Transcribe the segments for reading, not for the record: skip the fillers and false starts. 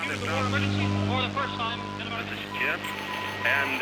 use the war emergency for the first time in about... This is Jim, and,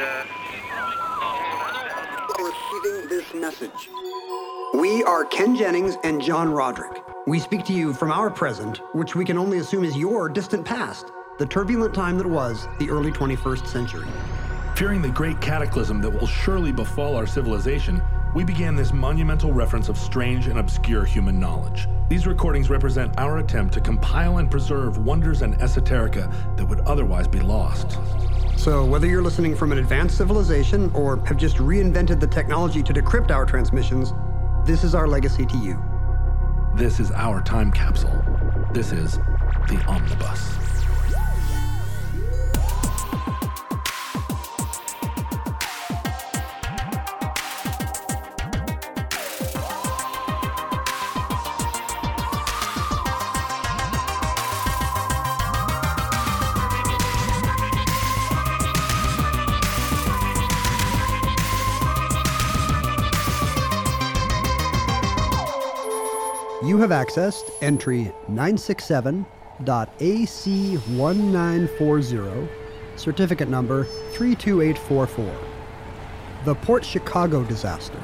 Receiving this message. We are Ken Jennings and John Roderick. We speak to you from our present, which we can only assume is your distant past, the turbulent time that was the early 21st century. Fearing the great cataclysm that will surely befall our civilization, we began this monumental reference of strange and obscure human knowledge. These recordings represent our attempt to compile and preserve wonders and esoterica that would otherwise be lost. So whether you're listening from an advanced civilization or have just reinvented the technology to decrypt our transmissions, this is our legacy to you. This is our time capsule. This is the Omnibus. You have accessed entry 967.AC1940, certificate number 32844. The Port Chicago disaster.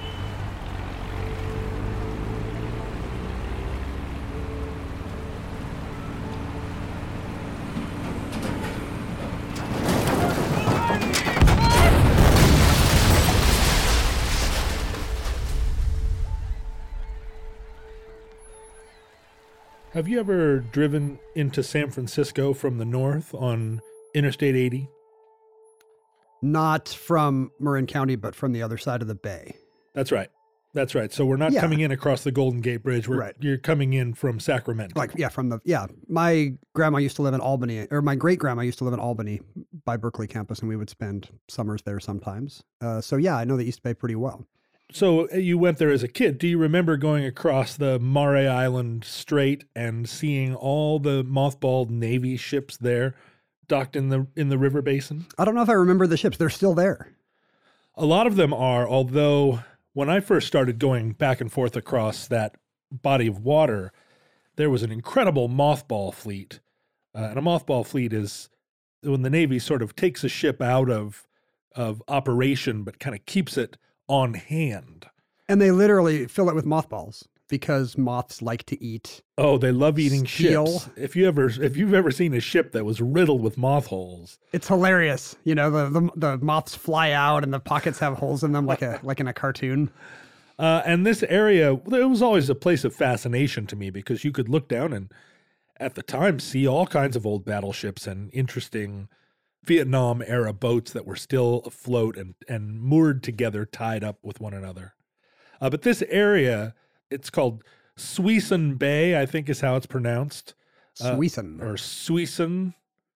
Have you ever driven into San Francisco from the north on Interstate 80? Not from Marin County, but from the other side of the bay. That's right. That's right. So we're not coming in across the Golden Gate Bridge. You're coming in from Sacramento. My grandma used to live in Albany, or my great grandma used to live in Albany by Berkeley campus, and we would spend summers there sometimes. I know the East Bay pretty well. So you went there as a kid. Do you remember going across the Mare Island Strait and seeing all the mothballed Navy ships there docked in the river basin? I don't know if I remember the ships. They're still there. A lot of them are, although when I first started going back and forth across that body of water, there was an incredible mothball fleet. And a mothball fleet is when the Navy sort of takes a ship out of operation, but kind of keeps it on hand. And they literally fill it with mothballs because moths like to eat. Oh, they love eating steel. ships. If you've ever seen a ship that was riddled with moth holes, it's hilarious. You know, the moths fly out and the pockets have holes in them like in a cartoon. And this area, it was always a place of fascination to me because you could look down and at the time see all kinds of old battleships and interesting Vietnam era boats that were still afloat and moored together, tied up with one another. But this area, it's called Suisun Bay, I think is how it's pronounced. Suisun. Or Suisun,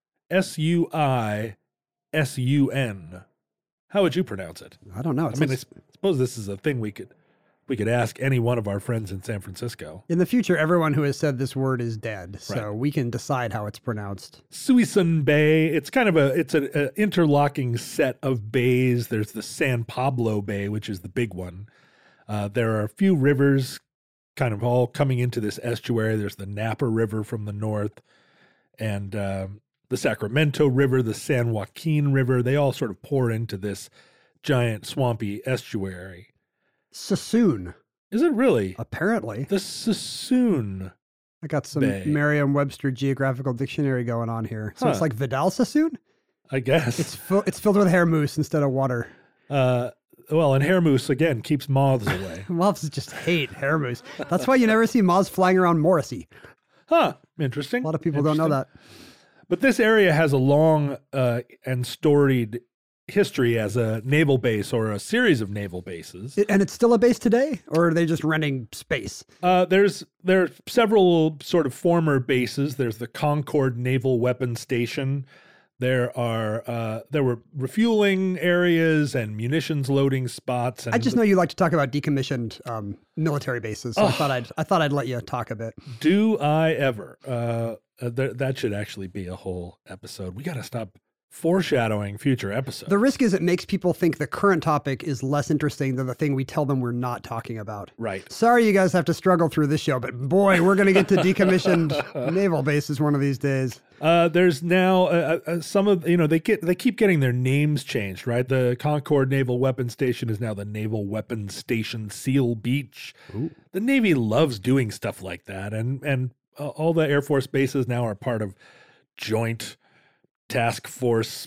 Suisun. How would you pronounce it? I don't know. I suppose this is a thing we could ask any one of our friends in San Francisco. In the future, everyone who has said this word is dead, so we can decide how it's pronounced. Suisun Bay. It's kind of it's an interlocking set of bays. There's the San Pablo Bay, which is the big one. There are a few rivers kind of all coming into this estuary. There's the Napa River from the north and the Sacramento River, the San Joaquin River. They all sort of pour into this giant swampy estuary. Sassoon. Is it really? Apparently. The Sassoon. I got some Bay. Merriam-Webster Geographical Dictionary going on here. So it's like Vidal Sassoon? I guess. It's filled with hair mousse instead of water. Well, and hair mousse, again, keeps moths away. Moths just hate hair mousse. That's why you never see moths flying around Morrissey. Huh. Interesting. A lot of people don't know that. But this area has a long and storied history as a naval base or a series of naval bases. And it's still a base today, or are they just renting space? There are several sort of former bases. There's the Concord Naval Weapons Station. There were refueling areas and munitions loading spots. And I just know you like to talk about decommissioned military bases, so I thought I'd let you talk a bit. Do I ever? That should actually be a whole episode. We got to stop foreshadowing future episodes. The risk is it makes people think the current topic is less interesting than the thing we tell them we're not talking about. Right. Sorry you guys have to struggle through this show, but boy, we're going to get to decommissioned naval bases one of these days. There's now some of, they keep getting their names changed, right? The Concord Naval Weapons Station is now the Naval Weapons Station Seal Beach. Ooh. The Navy loves doing stuff like that. And all the Air Force bases now are part of Joint Task Force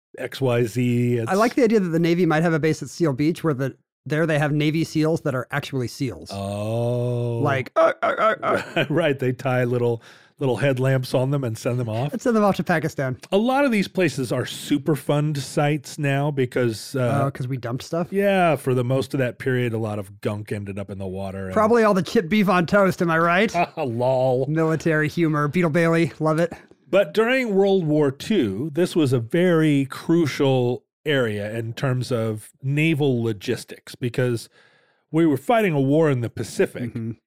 XYZ. I like the idea that the Navy might have a base at Seal Beach where there they have Navy SEALs that are actually SEALs. Oh. Like, right. They tie little headlamps on them and send them off. Let's send them off to Pakistan. A lot of these places are Superfund sites now because we dumped stuff? Yeah, for the most of that period, a lot of gunk ended up in the water. Probably all the chipped beef on toast, am I right? Lol. Military humor. Beetle Bailey, love it. But during World War II, this was a very crucial area in terms of naval logistics because we were fighting a war in the Pacific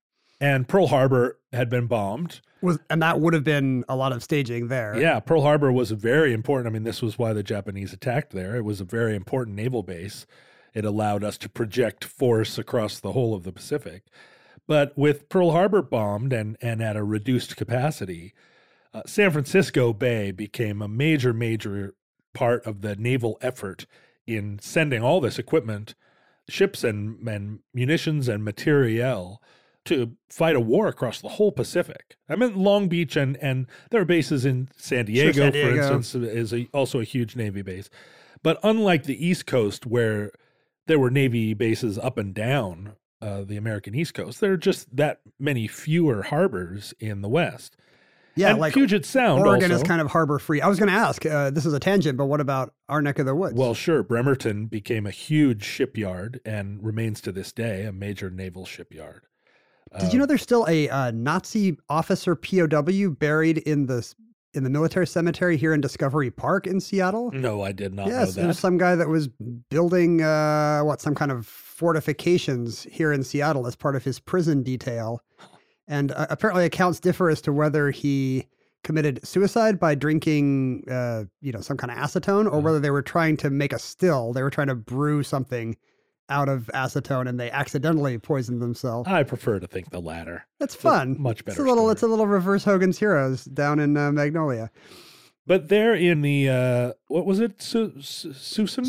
and Pearl Harbor had been bombed. And that would have been a lot of staging there. Yeah, Pearl Harbor was very important. I mean, this was why the Japanese attacked there. It was a very important naval base. It allowed us to project force across the whole of the Pacific. But with Pearl Harbor bombed and at a reduced capacity, San Francisco Bay became a major part of the naval effort in sending all this equipment, ships and munitions and materiel to fight a war across the whole Pacific. I mean, Long Beach and there are bases in San Diego, for instance, is also a huge Navy base. But unlike the East Coast, where there were Navy bases up and down the American East Coast, there are just that many fewer harbors in the West. Yeah, and like Puget Sound Oregon also is kind of harbor free. I was going to ask, this is a tangent, but what about our neck of the woods? Well, sure. Bremerton became a huge shipyard and remains to this day a major naval shipyard. Did you know there's still a Nazi officer POW buried in the military cemetery here in Discovery Park in Seattle? No, I did not know Yes, that. there's some guy that was building some kind of fortifications here in Seattle as part of his prison detail. And apparently accounts differ as to whether he committed suicide by drinking, some kind of acetone, or whether they were trying to make a still. They were trying to brew something out of acetone, and they accidentally poisoned themselves. I prefer to think the latter. That's fun. Much better. It's a little reverse Hogan's Heroes down in Magnolia. But there in the what was it? Suisun?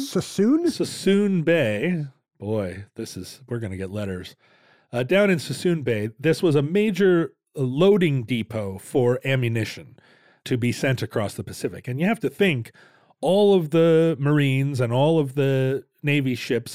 Sassoon Bay. Boy, we're going to get letters. Down in Sassoon Bay, this was a major loading depot for ammunition to be sent across the Pacific. And you have to think, all of the Marines and all of the Navy ships,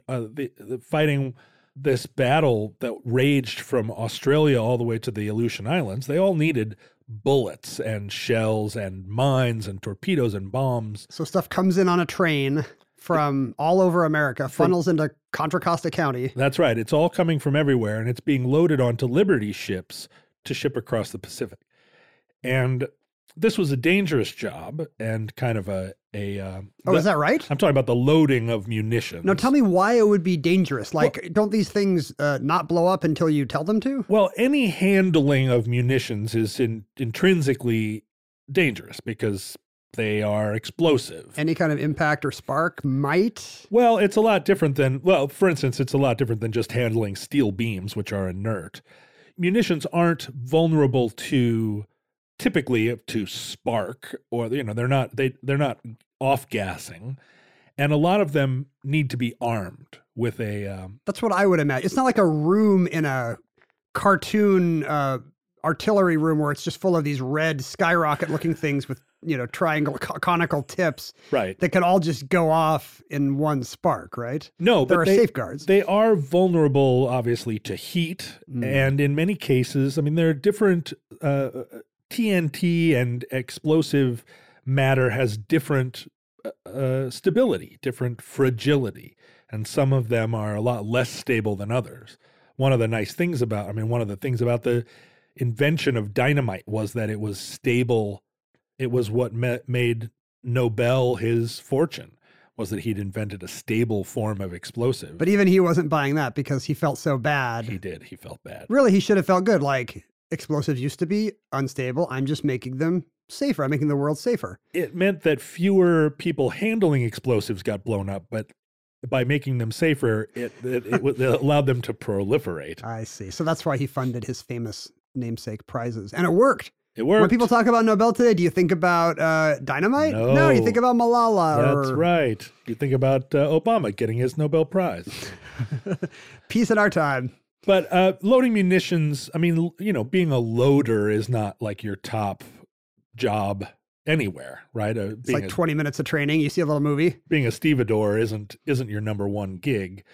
the fighting this battle that raged from Australia all the way to the Aleutian Islands, they all needed bullets and shells and mines and torpedoes and bombs. So stuff comes in on a train from all over America, funnels into Contra Costa County. That's right. It's all coming from everywhere, and it's being loaded onto Liberty ships to ship across the Pacific. And this was a dangerous job and kind of is that right? I'm talking about the loading of munitions. Now, tell me why it would be dangerous. Don't these things not blow up until you tell them to? Well, any handling of munitions is intrinsically dangerous because they are explosive. Any kind of impact or spark might? Well, it's a lot different than, for instance, it's a lot different than just handling steel beams, which are inert. Munitions aren't vulnerable typically to spark, or they're not off-gassing, and a lot of them need to be armed with a. That's what I would imagine. It's not like a room in a cartoon artillery room where it's just full of these red skyrocket-looking things with triangle conical tips, right? That can all just go off in one spark, right? No, there are safeguards. They are vulnerable, obviously, to heat, and in many cases, there are different. TNT and explosive matter has different stability, different fragility, and some of them are a lot less stable than others. One of the things about the invention of dynamite was that it was stable. It was what made Nobel his fortune, was that he'd invented a stable form of explosive. But even he wasn't buying that because he felt so bad. He felt bad. Really, he should have felt good. Like, explosives used to be unstable. I'm just making them safer, I'm making the world safer. It meant that fewer people handling explosives got blown up, but by making them safer, it allowed them to proliferate. I see. So that's why he funded his famous namesake prizes. And it worked. It worked. When people talk about Nobel today, do you think about dynamite? No. You think about Malala. That's right. You think about Obama getting his Nobel Prize. Peace in our time. But loading munitions, I mean, being a loader is not like your top job anywhere, right? It's like 20 minutes of training. You see a little movie. Being a stevedore isn't your number one gig.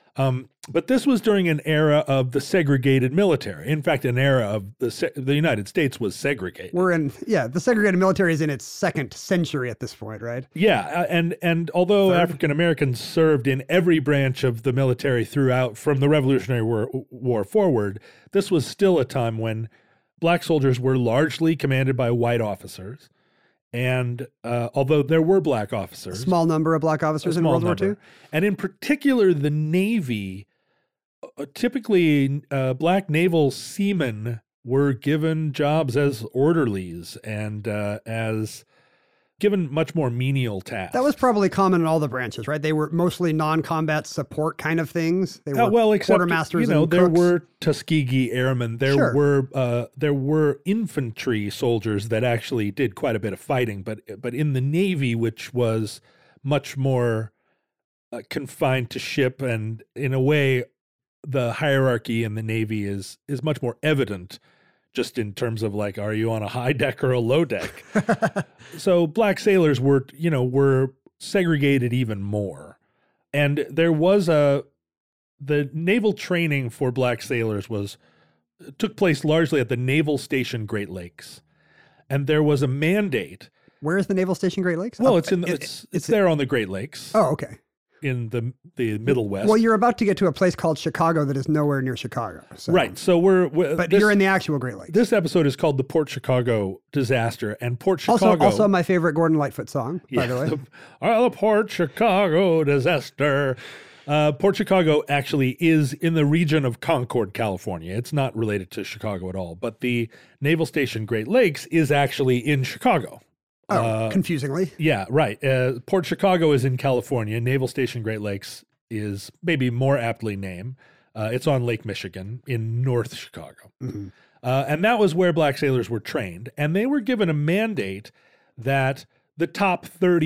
But this was during an era of the segregated military. In fact, an era of the United States was segregated. The segregated military is in its second century at this point, right? Yeah, and although African Americans served in every branch of the military throughout from the Revolutionary War forward, this was still a time when black soldiers were largely commanded by white officers. And although there were black officers. A small number of black officers in World War II? And in particular, the Navy, typically black naval seamen were given jobs as orderlies and as given much more menial tasks. That was probably common in all the branches, right? They were mostly non-combat support kind of things. They were except, quartermasters and there cooks. were Tuskegee airmen. There were infantry soldiers that actually did quite a bit of fighting, but in the Navy, which was much more confined to ship, and in a way, the hierarchy in the Navy is much more evident. Just in terms of like, are you on a high deck or a low deck? So black sailors were segregated even more. And there was the naval training for black sailors took place largely at the Naval Station Great Lakes. And there was a mandate. Where is the Naval Station Great Lakes? Well, it's there on the Great Lakes. Oh, okay. In the Middle West. Well, you're about to get to a place called Chicago that is nowhere near Chicago. So. Right. So you're in the actual Great Lakes. This episode is called the Port Chicago Disaster, and Port Chicago. Also my favorite Gordon Lightfoot song, by the way. The Port Chicago Disaster. Port Chicago actually is in the region of Concord, California. It's not related to Chicago at all, but the Naval Station Great Lakes is actually in Chicago. Confusingly. Yeah, right. Port Chicago is in California. Naval Station Great Lakes is maybe more aptly named. It's on Lake Michigan in North Chicago. Mm-hmm. And that was where black sailors were trained. And they were given a mandate that the top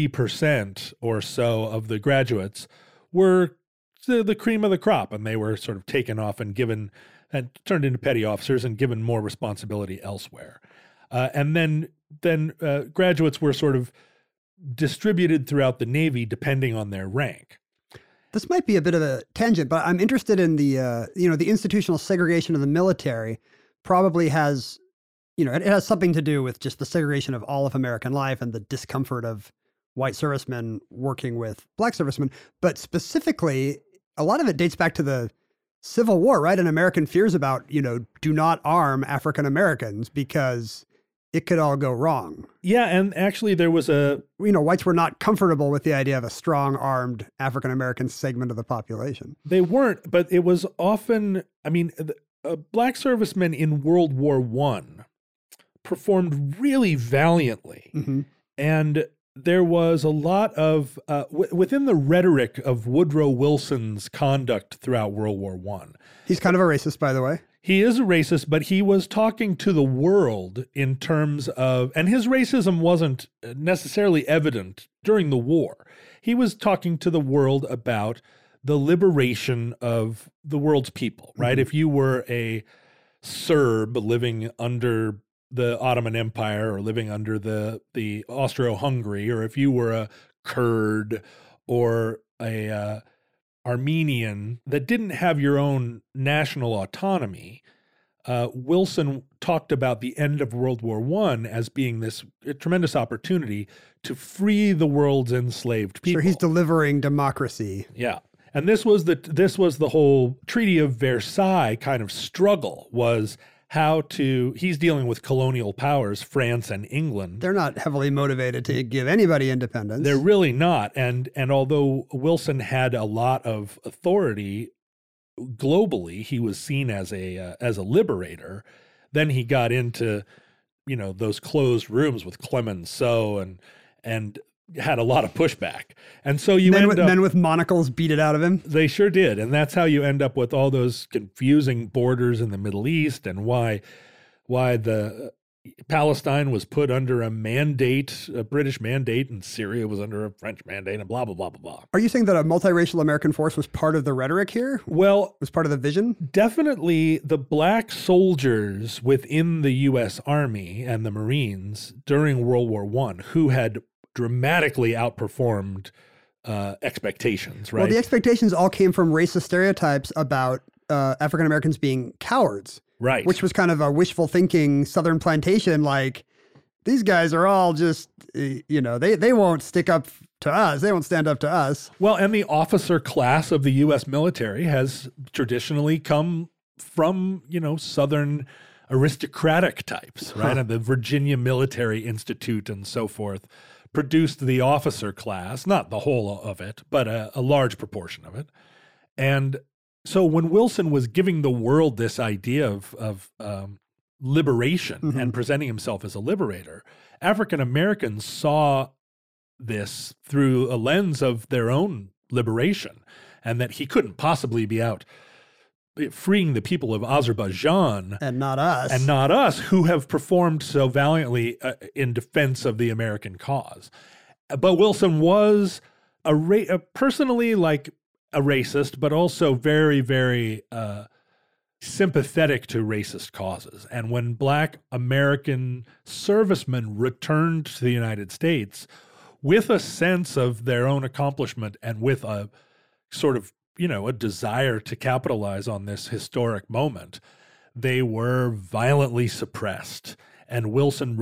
30% or so of the graduates were the cream of the crop. And they were sort of taken off and given and turned into petty officers and given more responsibility elsewhere. And then graduates were sort of distributed throughout the Navy depending on their rank. This might be a bit of a tangent, but I'm interested in the institutional segregation of the military probably has, it has something to do with just the segregation of all of American life and the discomfort of white servicemen working with black servicemen. But specifically, a lot of it dates back to the Civil War, right? And American fears about, do not arm African Americans because it could all go wrong. Yeah, and actually there was whites were not comfortable with the idea of a strong armed African-American segment of the population. They weren't, but it was often, black servicemen in World War I performed really valiantly. Mm-hmm. And there was a lot of, within the rhetoric of Woodrow Wilson's conduct throughout World War I. He's kind of a racist, by the way. He is a racist, but he was talking to the world in terms of, and his racism wasn't necessarily evident during the war. He was talking to the world about the liberation of the world's people, right? Mm-hmm. If you were a Serb living under the Ottoman Empire or living under the Austro-Hungary, or if you were a Kurd or a Armenian that didn't have your own national autonomy, Wilson talked about the end of World War I as being this tremendous opportunity to free the world's enslaved people. So he's delivering democracy. Yeah. And this was the whole Treaty of Versailles kind of struggle, was he's dealing with colonial powers, France and England. They're not heavily motivated to give anybody independence. They're really not. And although Wilson had a lot of authority globally, he was seen as a liberator. Then he got into, those closed rooms with Clemenceau and had a lot of pushback. And so you men with monocles beat it out of him. They sure did. And that's how you end up with all those confusing borders in the Middle East and why the Palestine was put under a British mandate, and Syria was under a French mandate, and blah, blah, blah, blah, blah. Are you saying that a multiracial American force was part of the rhetoric here? Well, was part of the vision? Definitely the black soldiers within the U.S. Army and the Marines during World War I who had dramatically outperformed expectations, right? Well, the expectations all came from racist stereotypes about African Americans being cowards. Right. Which was kind of a wishful thinking Southern plantation, like, these guys are all just, they won't stick up to us. They won't stand up to us. Well, and the officer class of the U.S. military has traditionally come from, Southern aristocratic types, right? And the Virginia Military Institute and so forth produced the officer class, not the whole of it, but a large proportion of it. And so when Wilson was giving the world this idea of liberation and presenting himself as a liberator, African Americans saw this through a lens of their own liberation, and that he couldn't possibly be out freeing the people of Azerbaijan and not us, who have performed so valiantly in defense of the American cause. But Wilson was personally like a racist, but also very, very sympathetic to racist causes. And when Black American servicemen returned to the United States with a sense of their own accomplishment and with a sort of, a desire to capitalize on this historic moment, they were violently suppressed. And Wilson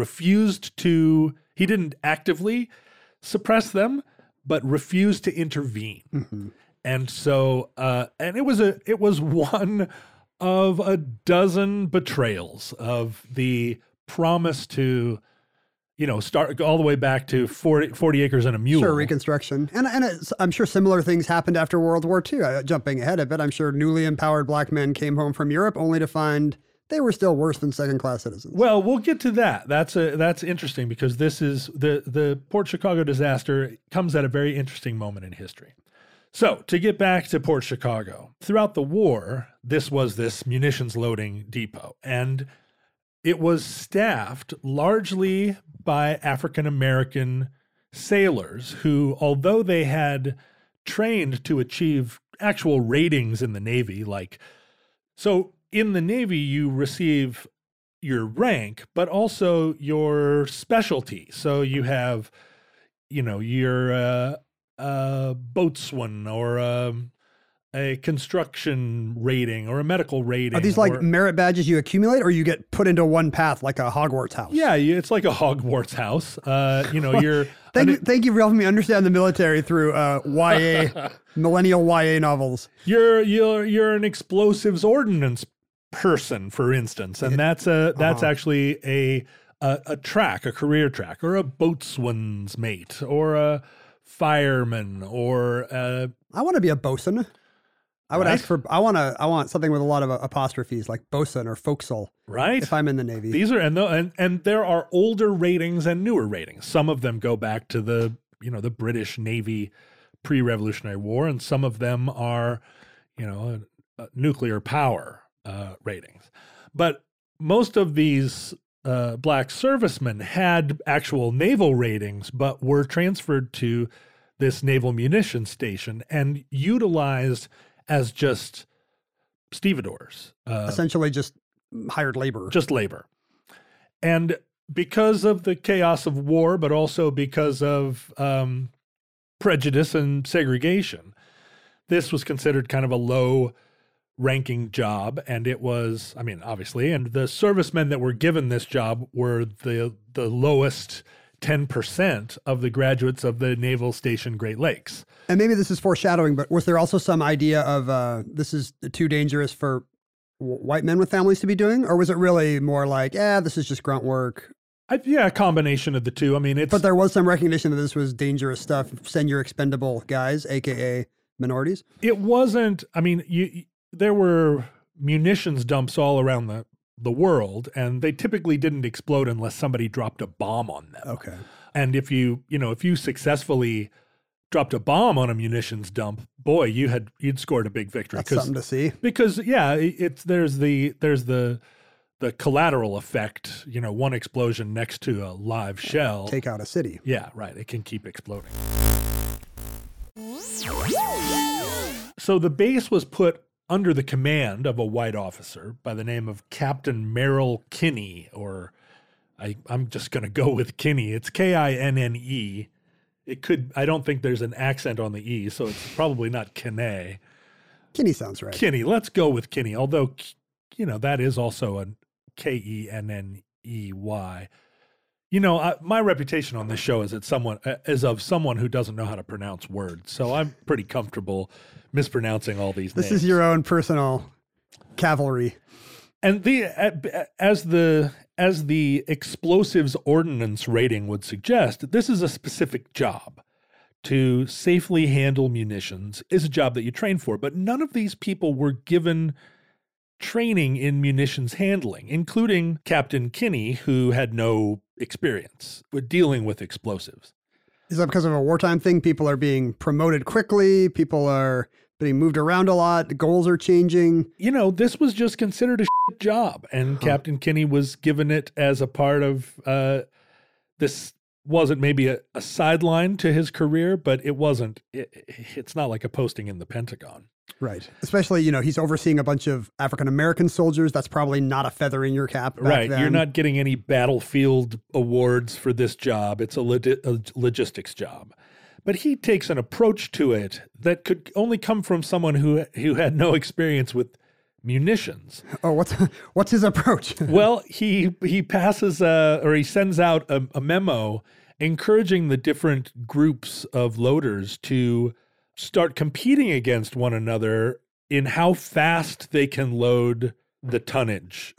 he didn't actively suppress them, but refused to intervene. Mm-hmm. And so, and it was one of a dozen betrayals of the promise to, start all the way back to 40 acres and a mule. Sure, Reconstruction. And I'm sure similar things happened after World War II. Jumping ahead a bit, I'm sure newly empowered Black men came home from Europe only to find they were still worse than second-class citizens. Well, we'll get to that. That's interesting because this is the Port Chicago disaster comes at a very interesting moment in history. So to get back to Port Chicago, throughout the war, this was this munitions loading depot, and it was staffed largely by African-American sailors who, although they had trained to achieve actual ratings in the Navy, so in the Navy, you receive your rank, but also your specialty. So you have, your boatswain or a construction rating or a medical rating. Are these like merit badges you accumulate, or you get put into one path like a Hogwarts house? Yeah, it's like a Hogwarts house. You're Thank you for helping me understand the military through YA millennial YA novels. You're an explosives ordnance person, for instance, and that's actually a career track, or a boatswain's mate, or a fireman, or I want to be a bosun. I would ask for I want something with a lot of apostrophes, like bosun or forecastle. Right. If I'm in the Navy. These are and there are older ratings and newer ratings. Some of them go back to the British Navy pre-Revolutionary War, and some of them are nuclear power ratings. But most of these Black servicemen had actual naval ratings, but were transferred to this naval munitions station and utilized as just stevedores. Essentially just hired labor. Just labor. And because of the chaos of war, but also because of prejudice and segregation, this was considered kind of a low-ranking job. And it was, obviously, and the servicemen that were given this job were the lowest 10% of the graduates of the Naval Station Great Lakes. And maybe this is foreshadowing, but was there also some idea of this is too dangerous for white men with families to be doing? Or was it really more like, this is just grunt work? A combination of the two. But there was some recognition that this was dangerous stuff. Send your expendable guys, AKA minorities. It wasn't, there were munitions dumps all around the world, and they typically didn't explode unless somebody dropped a bomb on them. Okay. And if you successfully dropped a bomb on a munitions dump, boy, you'd scored a big victory. That's something to see. Because there's the collateral effect, one explosion next to a live shell. Take out a city. Yeah, right. It can keep exploding. So the base was put under the command of a white officer by the name of Captain Merrill Kinney, or I'm just going to go with Kinney. It's Kinne. I don't think there's an accent on the E, so it's probably not Kinney. Kinney sounds right. Kinney. Let's go with Kinney, although, that is also a Kenney. My reputation on this show is of someone who doesn't know how to pronounce words, so I'm pretty comfortable mispronouncing all these names. This is your own personal cavalry. And as the explosives ordnance rating would suggest, this is a specific job. To safely handle munitions is a job that you train for, but none of these people were given training in munitions handling, including Captain Kinney, who had no experience with dealing with explosives. Is that because of a wartime thing? People are being promoted quickly. People are being moved around a lot. The goals are changing. This was just considered a shit job. And Captain Kinney was given it as a part of this. Wasn't maybe a sideline to his career, but it wasn't. It's not like a posting in the Pentagon. Right. Especially, he's overseeing a bunch of African-American soldiers. That's probably not a feather in your cap back Right. then. You're not getting any battlefield awards for this job. It's a logistics job. But he takes an approach to it that could only come from someone who had no experience with munitions. Oh, what's his approach? Well, he passes or he sends out a memo encouraging the different groups of loaders to start competing against one another in how fast they can load the tonnage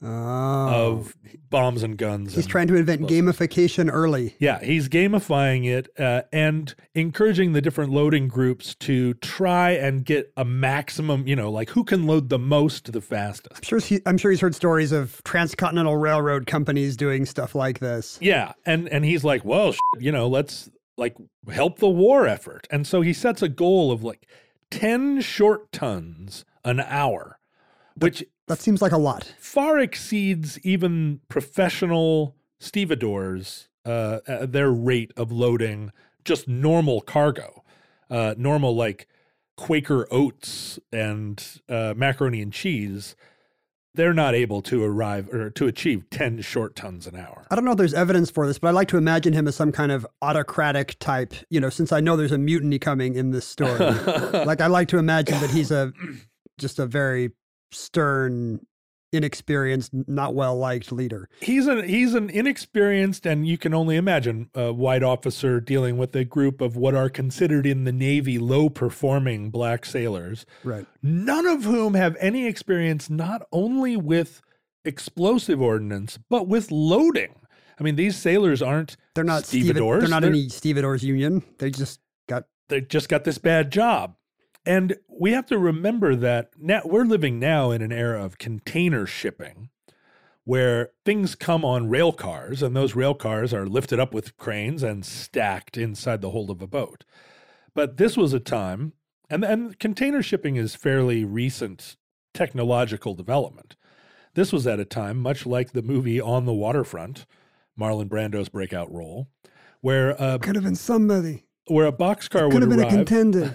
of bombs and guns. He's trying to invent gamification early. Yeah, he's gamifying it and encouraging the different loading groups to try and get a maximum, like who can load the most the fastest. I'm sure he's heard stories of transcontinental railroad companies doing stuff like this. Yeah, and he's like, well, let's help the war effort. And so he sets a goal of 10 short tons an hour, which that seems like a lot. Far exceeds even professional stevedores, their rate of loading just normal cargo, normal like Quaker oats and macaroni and cheese. They're not able to arrive or to achieve 10 short tons an hour. I don't know if there's evidence for this, but I like to imagine him as some kind of autocratic type, since I know there's a mutiny coming in this story. I like to imagine that he's just a very stern, inexperienced, not well-liked leader. He's an inexperienced, and you can only imagine a white officer dealing with a group of what are considered in the Navy low-performing black sailors, right? None of whom have any experience not only with explosive ordnance, but with loading. I mean, these sailors they're not stevedores. They're not any stevedores union. They just got this bad job. And we have to remember that now we're living now in an era of container shipping where things come on rail cars, and those rail cars are lifted up with cranes and stacked inside the hold of a boat. But this was a time, and container shipping is fairly recent technological development. This was at a time, much like the movie On the Waterfront, Marlon Brando's breakout role, where could have been somebody. Where a boxcar would arrive. Could have been a contender.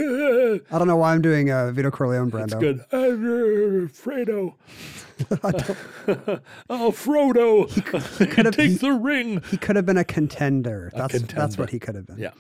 I don't know why I'm doing Vito Corleone Brando. That's good. Fredo. Oh, Frodo. He could have take the ring. He could have been a contender. That's what he could have been. Yeah.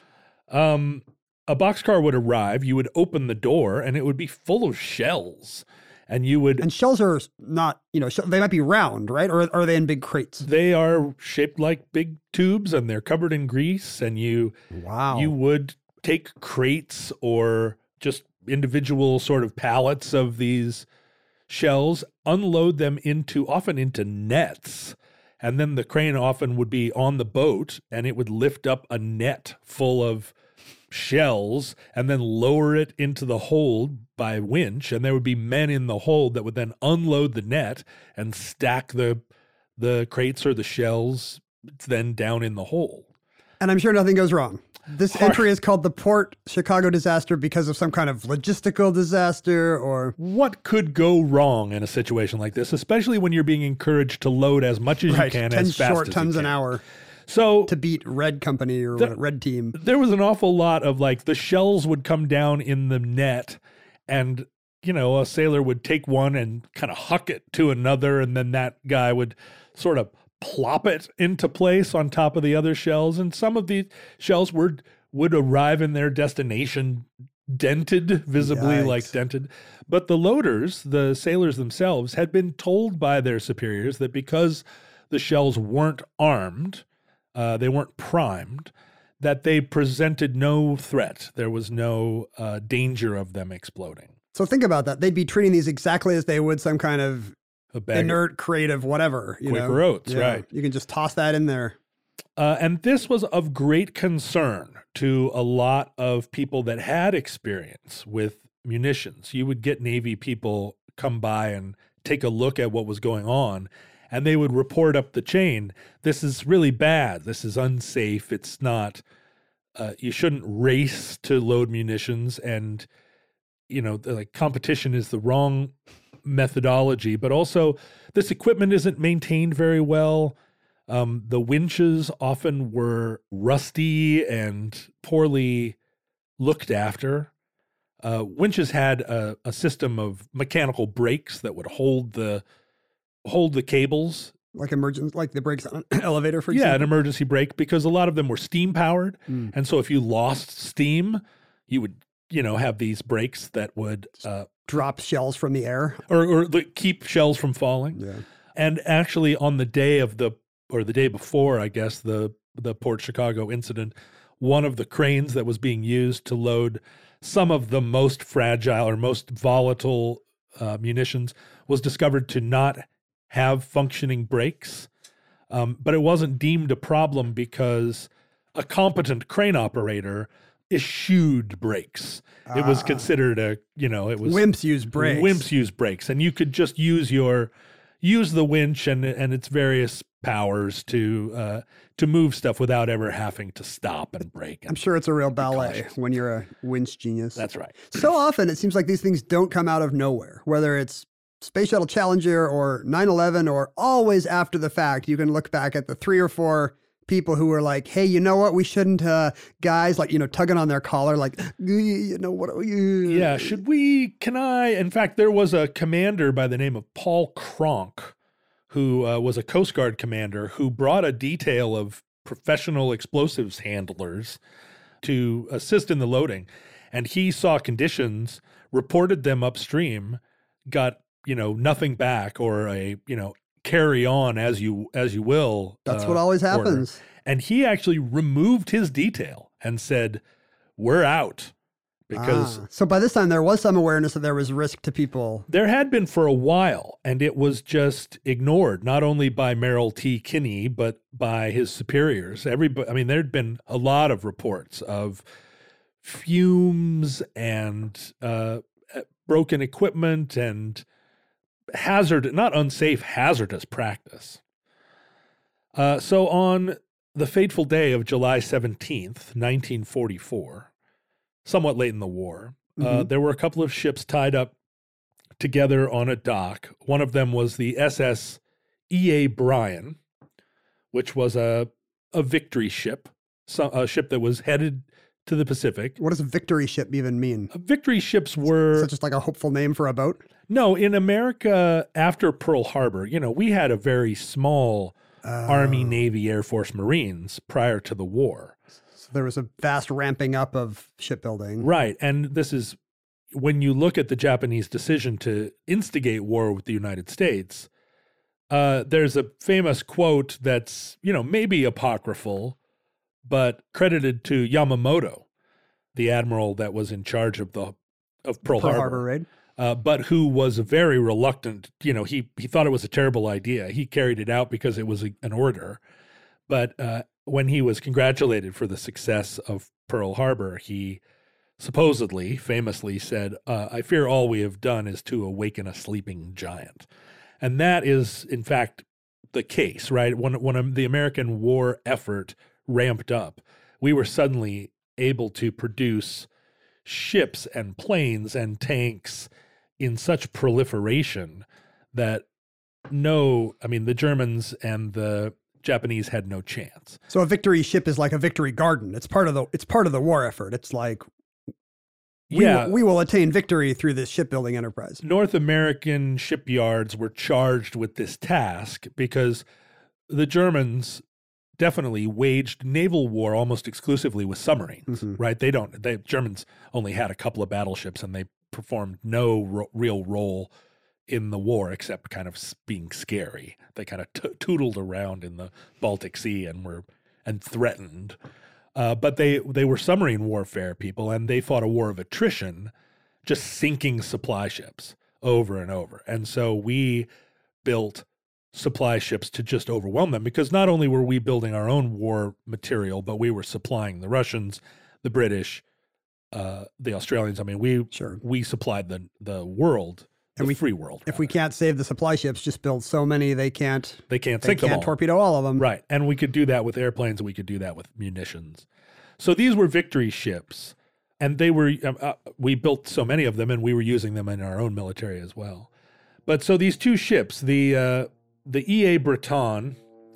A boxcar would arrive. You would open the door, and it would be full of shells. And shells are not, they might be round, right? Or are they in big crates? They are shaped like big tubes, and they're covered in grease. And you would take crates or just individual sort of pallets of these shells, unload them often into nets. And then the crane often would be on the boat, and it would lift up a net full of shells and then lower it into the hold by winch, and there would be men in the hold that would then unload the net and stack the crates or the shells then down in the hole. And I'm sure nothing goes wrong. This entry is called the Port Chicago disaster because of some kind of logistical disaster or... What could go wrong in a situation like this, especially when you're being encouraged to load as much as you can 10 as fast short as tons you an can. hour So to beat Red Company or Red Team. there was an awful lot of like the shells would come down in the net and, you know, a sailor would take one and kind of huck it to another, and then that guy would sort of plop it into place on top of the other shells. And some of the shells would arrive in their destination dented, visibly Yikes. like dented. But the loaders, the sailors themselves, had been told by their superiors that because the shells weren't armed, they weren't primed, that they presented no threat. There was no danger of them exploding. So think about that. They'd be treating these exactly as they would some kind of A bag inert crate of whatever. You Quaker know? Oats, right. You can just toss that in there. And this was of great concern to a lot of people that had experience with munitions. You would get Navy people come by and take a look at what was going on, and they would report up the chain, this is really bad, this is unsafe, it's not, you shouldn't race to load munitions, and, you know, like competition is the wrong methodology, but also this equipment isn't maintained very well. The winches often were rusty and poorly looked after. Winches had a system of mechanical brakes that would hold the cables. Like the brakes on an elevator, for Yeah, an example. emergency brake, because a lot of them were steam powered. And so if you lost steam, you would, you know, have these brakes that would Drop shells from the air. or keep shells from falling. Yeah. And actually on the day of the day before, I guess, the Port Chicago incident, one of the cranes that was being used to load some of the most fragile or most volatile munitions was discovered to not have functioning brakes. But it wasn't deemed a problem because a competent crane operator eschewed brakes. It was considered it was Wimps use brakes. Wimps use brakes, and you could just use the winch and its various powers to move stuff without ever having to stop and brake. I'm sure it's a real ballet cautious. when you're a winch genius. That's right. So often it seems like these things don't come out of nowhere, whether it's Space Shuttle Challenger or 9/11 or always after the fact. You can look back at the 3 or 4 people who were like, hey, you know what? We shouldn't, guys, like, you know, tugging on their collar, like, you know, what? Yeah. In fact, there was a commander by the name of Paul Cronk, who was a Coast Guard commander, who brought a detail of professional explosives handlers to assist in the loading. And he saw conditions, reported them upstream, got, you know, nothing back, or a, you know, carry on as you will. That's what always order. happens. And he actually removed his detail and said, we're out. Because So by this time there was some awareness that there was risk to people. there had been for a while, and it was just ignored, not only by Merrill T. Kinney, but by his superiors. There'd been a lot of reports of fumes and broken equipment and hazardous practice. So on the fateful day of July 17th, 1944, somewhat late in the war, there were a couple of ships tied up together on a dock. One of them was the SS E.A. Bryan, which was a victory ship, a ship that was headed to the Pacific. What does a victory ship even mean? Victory ships Is were... that just like a hopeful name for a boat? No, in America, after Pearl Harbor, you know, we had a very small Army, Navy, Air Force, Marines prior to the war. So there was a vast ramping up of shipbuilding. Right. And this is when you look at the Japanese decision to instigate war with the United States, there's a famous quote that's, you know, maybe apocryphal, but credited to Yamamoto, the admiral that was in charge of Pearl Harbor. Raid. But who was very reluctant. You know, he thought it was a terrible idea. He carried it out because it was an order. But when he was congratulated for the success of Pearl Harbor, he supposedly, famously said, I fear all we have done is to awaken a sleeping giant. And that is, in fact, the case, right? When the American war effort ramped up, we were suddenly able to produce ships and planes and tanks in such proliferation that the Germans and the Japanese had no chance. So a victory ship is like a victory garden. It's part of the war effort. It's like we will attain victory through this shipbuilding enterprise. North American shipyards were charged with this task because the Germans definitely waged naval war almost exclusively with submarines, right? The Germans only had a couple of battleships and they performed no real role in the war except kind of being scary. They kind of tootled around in the Baltic Sea and threatened. But they were submarine warfare people, and they fought a war of attrition, just sinking supply ships over and over. And so we built supply ships to just overwhelm them, because not only were we building our own war material, but we were supplying the Russians, the British, the Australians. I mean, we supplied the world, the free world. If we can't save the supply ships, just build so many they can't sink them all. Torpedo all of them. Right. And we could do that with airplanes, and we could do that with munitions. So these were victory ships, and they were we built so many of them, and we were using them in our own military as well. But so these two ships, the E.A. Breton,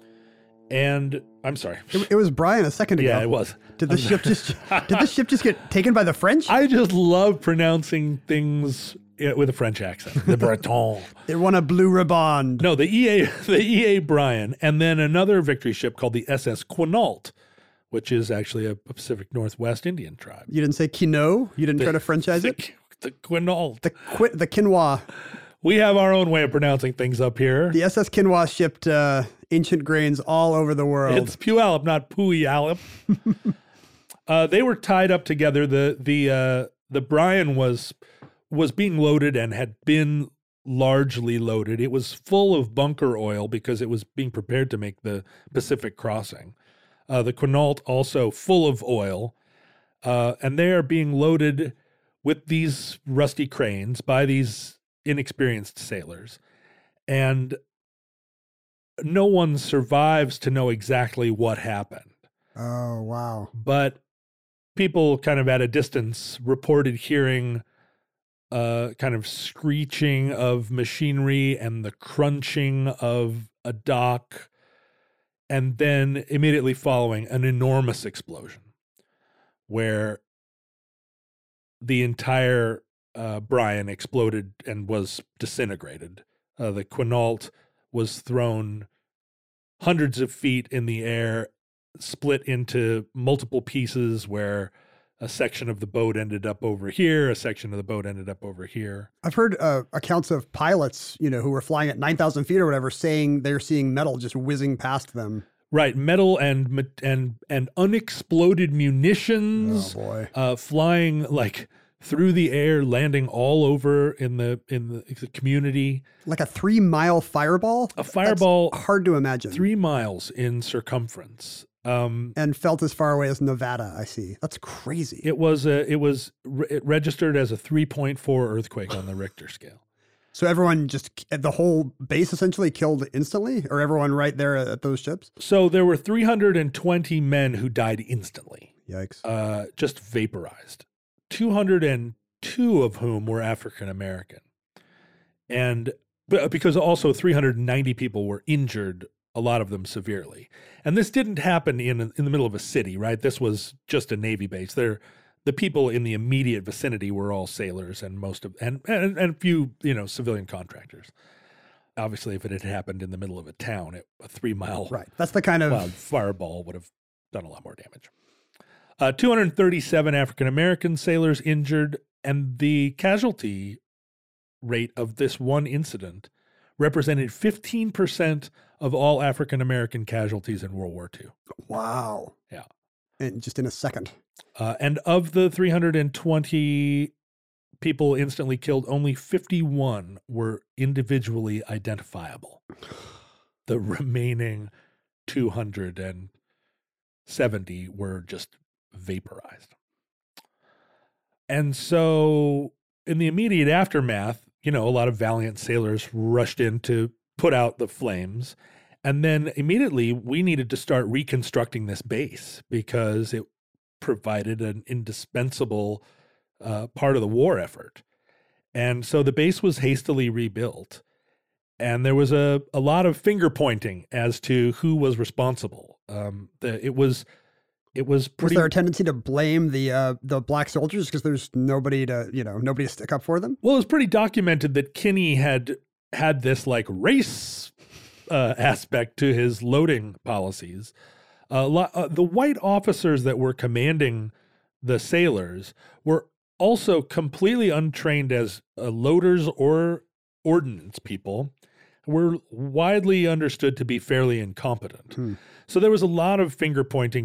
and I'm sorry, it was Brian a second ago. Yeah, it was. Did the ship just get taken by the French? I just love pronouncing things with a French accent. The Breton. They won a blue riband. No, the E.A. Bryan, and then another victory ship called the SS Quinault, which is actually a Pacific Northwest Indian tribe. You didn't say Quinault? You didn't try to Frenchize it? The Quinault. The quinoa. We have our own way of pronouncing things up here. The SS Quinoa shipped ancient grains all over the world. It's Puyallup, not Puyallup. They were tied up together. The Bryan was being loaded and had been largely loaded. It was full of bunker oil because it was being prepared to make the Pacific crossing. The Quinault also full of oil, and they are being loaded with these rusty cranes by these inexperienced sailors. And no one survives to know exactly what happened. Oh, wow. But people kind of at a distance reported hearing kind of screeching of machinery and the crunching of a dock, and then immediately following an enormous explosion where the entire Bryan exploded and was disintegrated. The Quinault was thrown hundreds of feet in the air, split into multiple pieces where a section of the boat ended up over here, a section of the boat ended up over here. I've heard accounts of pilots, who were flying at 9,000 feet or whatever, saying they're seeing metal just whizzing past them. Right, metal and unexploded munitions. Oh boy! Flying like through the air, landing all over in the community. Like a 3-mile fireball. A fireball, that's hard to imagine. 3 miles in circumference. And felt as far away as Nevada. I see. That's crazy. It registered as a 3.4 earthquake on the Richter scale. So everyone the whole base essentially killed instantly, or everyone right there at those ships? So there were 320 men who died instantly. Yikes. Just vaporized. 202 of whom were African American. And because also 390 people were injured, a lot of them severely. And this didn't happen in the middle of a city, right? This was just a Navy base. The people in the immediate vicinity were all sailors, and and a few, civilian contractors. Obviously, if it had happened in the middle of a town, a 3-mile right. That's the kind of wild fireball would have done a lot more damage. 237 African American sailors injured, and the casualty rate of this one incident represented 15% of all African American casualties in World War II. Wow. Yeah. And just in a second. And of the 320 people instantly killed, only 51 were individually identifiable. The remaining 270 were just vaporized. And so in the immediate aftermath, a lot of valiant sailors rushed in to put out the flames. And then immediately we needed to start reconstructing this base because it provided an indispensable part of the war effort. And so the base was hastily rebuilt. And there was a lot of finger pointing as to who was responsible. It was pretty. Was there a tendency to blame the black soldiers because there's nobody to stick up for them? Well, it was pretty documented that Kinney had this like race aspect to his loading policies. The white officers that were commanding the sailors were also completely untrained as loaders or ordnance people, were widely understood to be fairly incompetent. So there was a lot of finger pointing,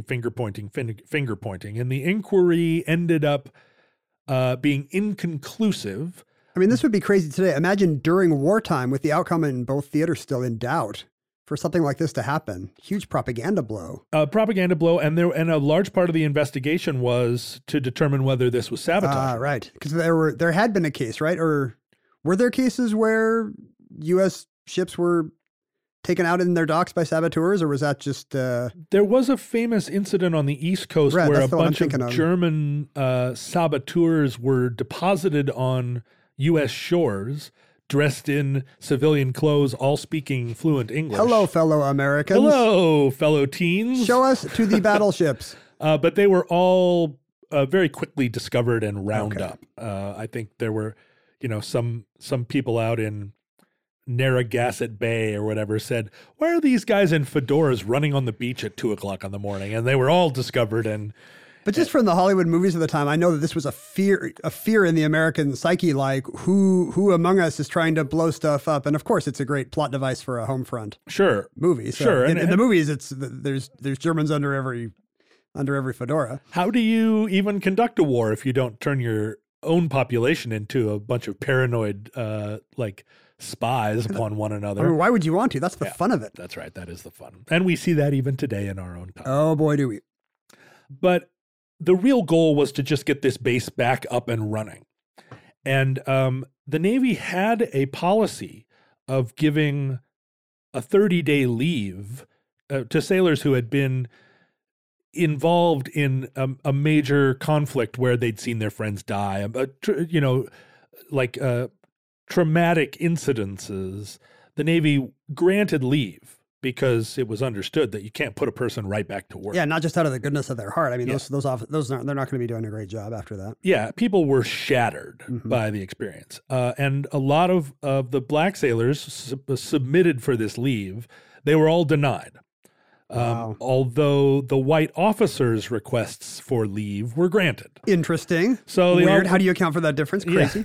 and the inquiry ended up being inconclusive. I mean, this would be crazy today. Imagine during wartime with the outcome in both theaters still in doubt for something like this to happen. Huge propaganda blow. And a large part of the investigation was to determine whether this was sabotage. Right. Because there had been a case, right? Or were there cases where U.S. ships were taken out in their docks by saboteurs, or was that just... There was a famous incident on the East Coast where a bunch of German saboteurs were deposited on U.S. shores, dressed in civilian clothes, all speaking fluent English. Hello, fellow Americans. Hello, fellow teens. Show us to the battleships. But they were all very quickly discovered and round up. I think there were, some people out in Narragansett Bay or whatever said, why are these guys in fedoras running on the beach at 2:00 in the morning? And they were all discovered. But just from the Hollywood movies of the time, I know that this was a fear in the American psyche, like who among us is trying to blow stuff up? And of course, it's a great plot device for a home front movie. So sure. In the movies, there's Germans under every fedora. How do you even conduct a war if you don't turn your own population into a bunch of paranoid spies upon one another? I mean, why would you want to? That's the fun of it. That's right. That is the fun. And we see that even today in our own time. Oh boy, do we. But the real goal was to just get this base back up and running. And the Navy had a policy of giving a 30-day leave to sailors who had been involved in a major conflict where they'd seen their friends die, traumatic incidences. The Navy granted leave because it was understood that you can't put a person right back to work. Yeah, not just out of the goodness of their heart. I mean, those they're not going to be doing a great job after that. Yeah, people were shattered by the experience. And a lot of the black sailors submitted for this leave. They were all denied. Wow. Although the white officers' requests for leave were granted. Interesting. So weird. How do you account for that difference? Crazy.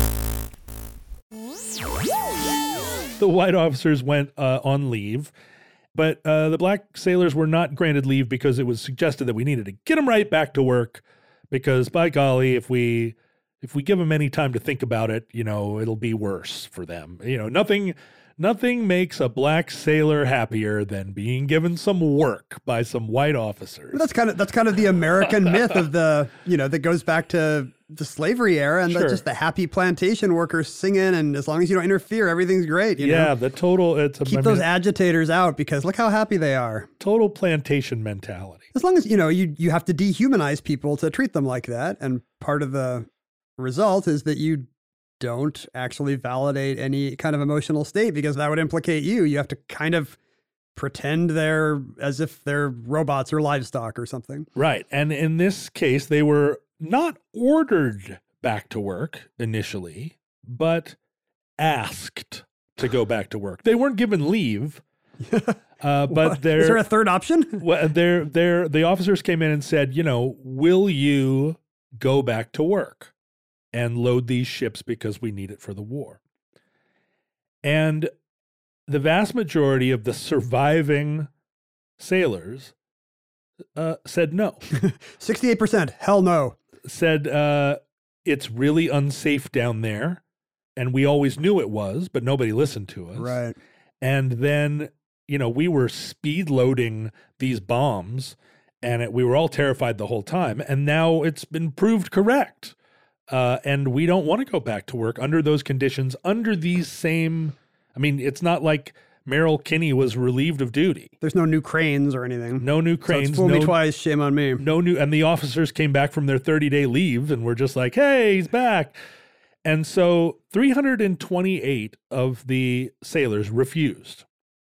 The white officers went on leave, but the black sailors were not granted leave because it was suggested that we needed to get them right back to work. Because by golly, if we give them any time to think about it, it'll be worse for them. Nothing makes a black sailor happier than being given some work by some white officers. That's kind of the American myth of that goes back to the slavery era and just the happy plantation workers singing, and as long as you don't interfere, everything's great. Keep those agitators out because look how happy they are. Total plantation mentality. As long as you have to dehumanize people to treat them like that, and part of the result is that you don't actually validate any kind of emotional state because that would implicate you. You have to kind of pretend as if they're robots or livestock or something. Right. And in this case, they were not ordered back to work initially, but asked to go back to work. They weren't given leave. But is there a third option? The officers came in and said, will you go back to work and load these ships because we need it for the war? And the vast majority of the surviving sailors said no. 68%, hell no. Said it's really unsafe down there, and we always knew it was, but nobody listened to us. Right. And then, we were speed loading these bombs, and we were all terrified the whole time. And now it's been proved correct. And we don't want to go back to work under those conditions, under these same, it's not like Merrill Kinney was relieved of duty. There's no new cranes or anything. No new cranes. So it's fool me twice, shame on me. And the officers came back from their 30-day leave and were just like, hey, he's back. And so 328 of the sailors refused.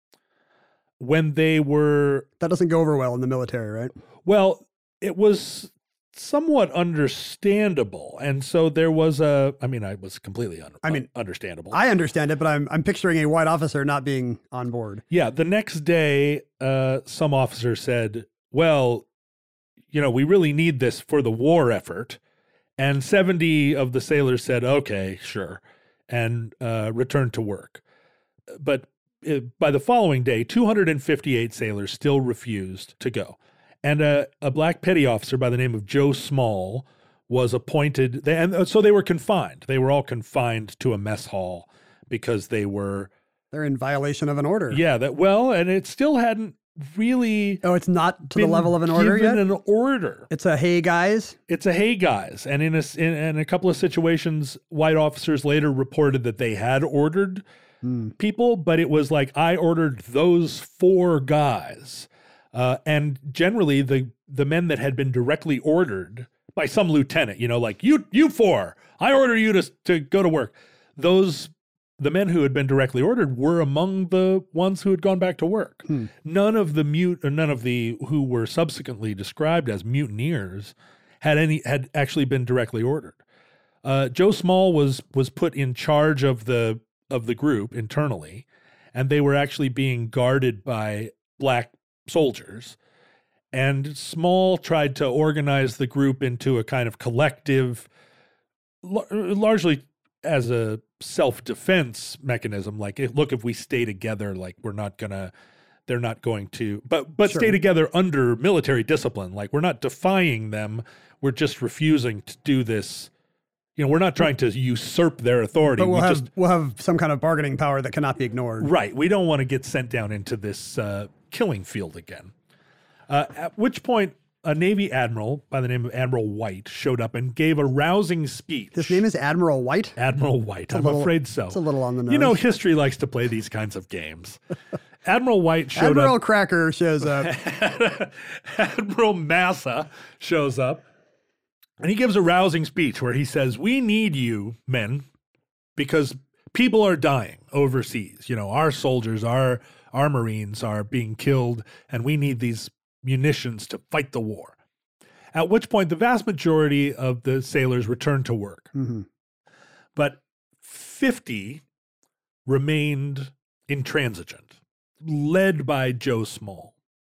When they were... That doesn't go over well in the military, right? Well, it was somewhat understandable. And so there was I was completely understandable. I understand it, but I'm picturing a white officer not being on board. Yeah. The next day, some officer said, well, we really need this for the war effort. And 70 of the sailors said, okay, sure, and returned to work. But by the following day, 258 sailors still refused to go. And a black petty officer by the name of Joe Small was appointed. So they were confined. They were all confined to a mess hall because they're in violation of an order. Yeah. And it still hadn't really. Oh, it's not to the level of an order yet? An order. It's a hey guys. It's a hey guys. And in a couple of situations, white officers later reported that they had ordered people, but it was like, I ordered those 4 guys. And generally the men that had been directly ordered by some lieutenant, like you 4, I order you to go to work. The men who had been directly ordered were among the ones who had gone back to work. None of the who were subsequently described as mutineers had actually been directly ordered. Joe Small was put in charge of the group internally, and they were actually being guarded by black soldiers. And Small tried to organize the group into a kind of collective, largely as a self-defense mechanism. Like, look, if we stay together, like they're not going to, but sure. Stay together under military discipline. Like, we're not defying them. We're just refusing to do this. We're not trying to usurp their authority. But we'll have some kind of bargaining power that cannot be ignored. Right. We don't want to get sent down into this killing field again. At which point, a Navy admiral by the name of Admiral White showed up and gave a rousing speech. His name is Admiral White? Admiral White. I'm afraid so. It's a little on the nose. History likes to play these kinds of games. Admiral White showed up. Admiral Cracker shows up. Admiral Massa shows up. And he gives a rousing speech where he says, we need you, men, because people are dying overseas. Our soldiers, our Marines are being killed, and we need these munitions to fight the war. At which point, the vast majority of the sailors returned to work. Mm-hmm. But 50 remained intransigent, led by Joe Small.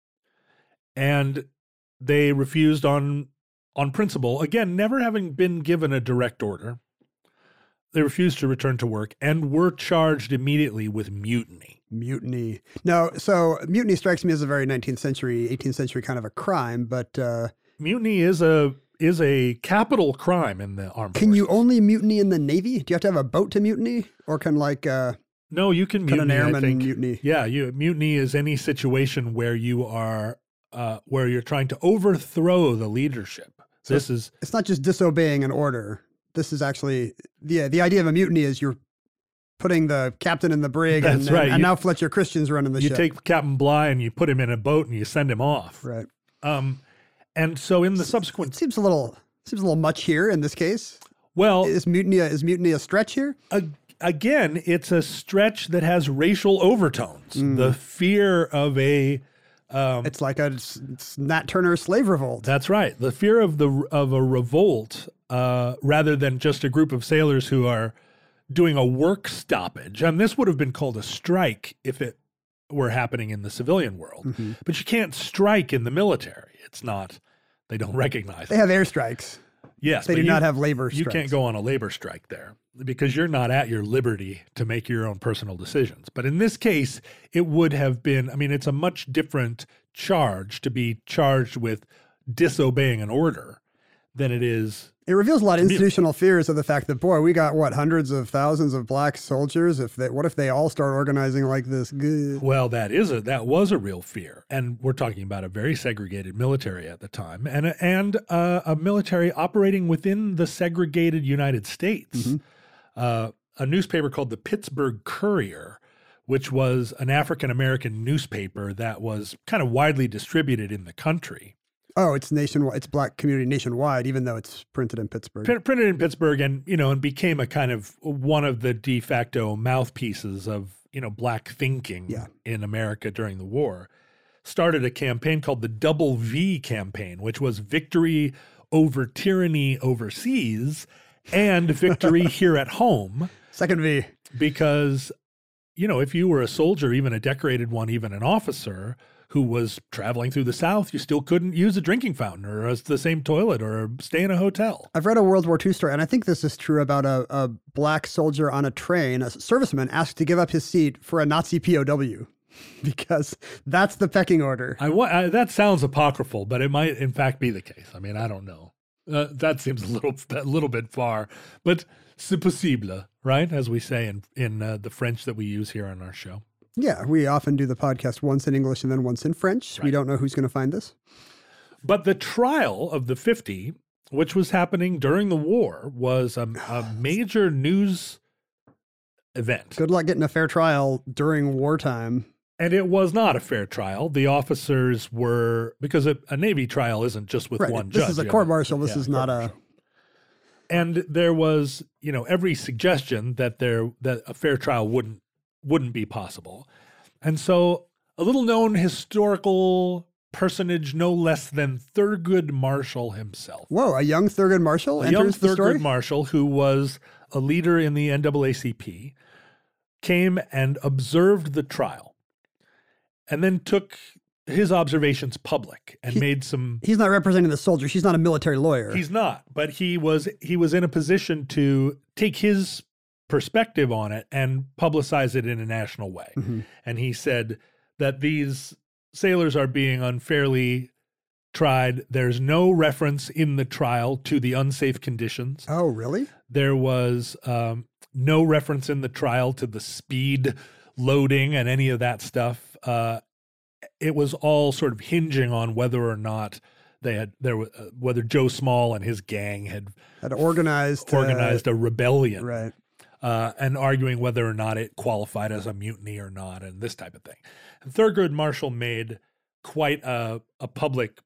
And they refused on principle, again, never having been given a direct order. They refused to return to work and were charged immediately with mutiny. Mutiny. No, so mutiny strikes me as a very 19th century, 18th century kind of a crime, but... mutiny is a capital crime in the armed forces. Can you only mutiny in the Navy? Do you have to have a boat to mutiny? Or can No, you can mutiny, an airman I think. Mutiny? Yeah, mutiny is any situation where you are... where you're trying to overthrow the leadership. So it's not just disobeying an order. This is actually the idea of a mutiny is you're putting the captain in the brig. That's right. And now Fletcher Christian's running the ship. You take Captain Bligh and you put him in a boat and you send him off. Right. And so in the subsequent, it seems a little much here in this case. Well, is mutiny a stretch here? Again, it's a stretch that has racial overtones. The fear of a it's like it's Nat Turner's slave revolt. That's right. The fear of a revolt, rather than just a group of sailors who are doing a work stoppage. And this would have been called a strike if it were happening in the civilian world. Mm-hmm. But you can't strike in the military. It's not. They don't recognize it. They have airstrikes. Yes, they do not have labor strikes. You can't go on a labor strike there because you're not at your liberty to make your own personal decisions. But in this case, it would have been, it's a much different charge to be charged with disobeying an order than it is It reveals a lot of institutional fears of the fact that, boy, we got, hundreds of thousands of black soldiers. What if they all start organizing like this? Good. Well, that was a real fear. And we're talking about a very segregated military at the time and a military operating within the segregated United States. A newspaper called the Pittsburgh Courier, which was an African-American newspaper that was kind of widely distributed in the country. Oh, it's nationwide. It's black community nationwide, even though it's printed in Pittsburgh. Printed in Pittsburgh, and became a kind of one of the de facto mouthpieces of black thinking in America during the war. Started a campaign called the Double V campaign, which was victory over tyranny overseas and victory here at home. Second V, because if you were a soldier, even a decorated one, even an officer who was traveling through the South, you still couldn't use a drinking fountain or the same toilet or stay in a hotel. I've read a World War II story, and I think this is true about a black soldier on a train, a serviceman asked to give up his seat for a Nazi POW because that's the pecking order. That sounds apocryphal, but it might in fact be the case. I mean, I don't know. That seems a little bit far, but c'est possible, right? As we say in the French that we use here on our show. Yeah, we often do the podcast once in English and then once in French. Right. We don't know who's going to find this. But the trial of the 50, which was happening during the war, was a major news event. Good luck getting a fair trial during wartime. And it was not a fair trial. The officers were, because a Navy trial isn't just with one judge. This is a court-martial. This is not a... And there was, every suggestion that a fair trial wouldn't be possible. And so a little known historical personage, no less than Thurgood Marshall himself. Whoa, a young Thurgood Marshall enters the story? Thurgood Marshall, who was a leader in the NAACP, came and observed the trial and then took his observations public and made some... He's not representing the soldiers. He's not a military lawyer. He's not, but he was in a position to take his perspective on it and publicize it in a national way. Mm-hmm. And he said that these sailors are being unfairly tried. There's no reference in the trial to the unsafe conditions. Oh, really? There was no reference in the trial to the speed loading and any of that stuff. It was all sort of hinging on whether or not whether Joe Small and his gang had organized a rebellion. Right. And arguing whether or not it qualified as a mutiny or not, and this type of thing. And Thurgood Marshall made quite a public.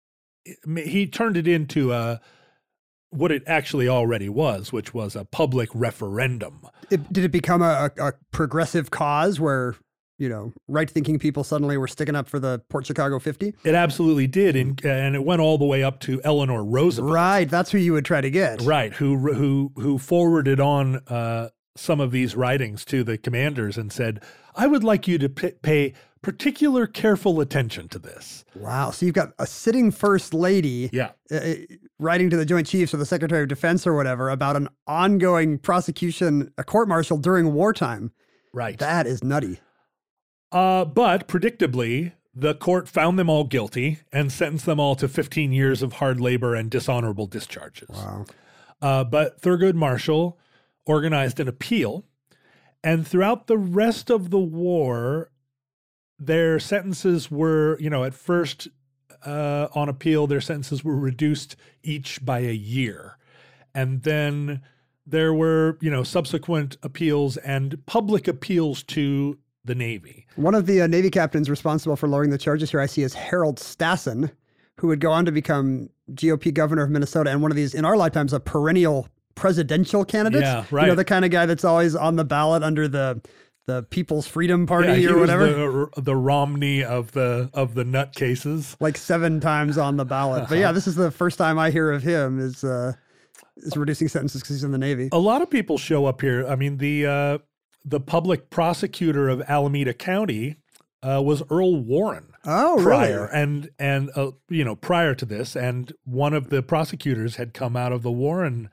He turned it into what it actually already was, which was a public referendum. Did it become a progressive cause where right-thinking people suddenly were sticking up for the Port Chicago 50? It absolutely did, and it went all the way up to Eleanor Roosevelt. Right, that's who you would try to get. Right, who forwarded on some of these writings to the commanders and said, "I would like you to pay particular careful attention to this." Wow, so you've got a sitting first lady writing to the Joint Chiefs or the Secretary of Defense or whatever about an ongoing prosecution, a court-martial during wartime. Right. That is nutty. But predictably, the court found them all guilty and sentenced them all to 15 years of hard labor and dishonorable discharges. Wow. But Thurgood Marshall organized an appeal, and throughout the rest of the war, their sentences were, at first on appeal, their sentences were reduced each by a year. And then there were, subsequent appeals and public appeals to the Navy. One of the Navy captains responsible for lowering the charges here I see is Harold Stassen, who would go on to become GOP governor of Minnesota and one of these, in our lifetimes, a perennial presidential candidate. Yeah, right. The kind of guy that's always on the ballot under the People's Freedom Party or whatever. The Romney of the nutcases. Like 7 times on the ballot. But yeah, this is the first time I hear of him is reducing sentences because he's in the Navy. A lot of people show up here. I mean, the public prosecutor of Alameda County was Earl Warren. Oh, prior, really? And prior to this, and one of the prosecutors had come out of the Warren